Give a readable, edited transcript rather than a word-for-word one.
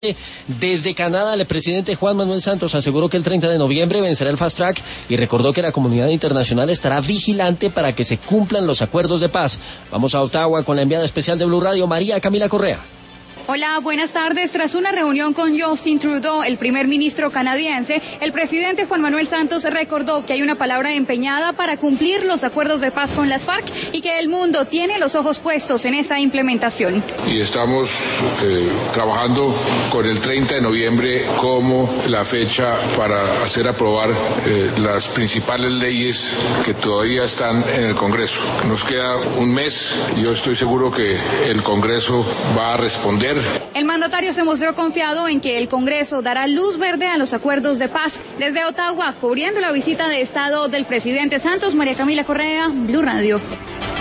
Desde Canadá, el presidente Juan Manuel Santos aseguró que el 30 de noviembre vencerá el Fast Track y recordó que la comunidad internacional estará vigilante para que se cumplan los acuerdos de paz. Vamos a Ottawa con la enviada especial de Blue Radio, María Camila Correa. Hola, buenas tardes. Tras una reunión con Justin Trudeau, el primer ministro canadiense, el presidente Juan Manuel Santos recordó que hay una palabra empeñada para cumplir los acuerdos de paz con las FARC y que el mundo tiene los ojos puestos en esa implementación. Y estamos trabajando con el 30 de noviembre como la fecha para hacer aprobar las principales leyes que todavía están en el Congreso. Nos queda un mes y yo estoy seguro que el Congreso va a responder. El mandatario se mostró confiado en que el Congreso dará luz verde a los acuerdos de paz. Desde Ottawa, cubriendo la visita de Estado del presidente Santos, María Camila Correa, Blue Radio.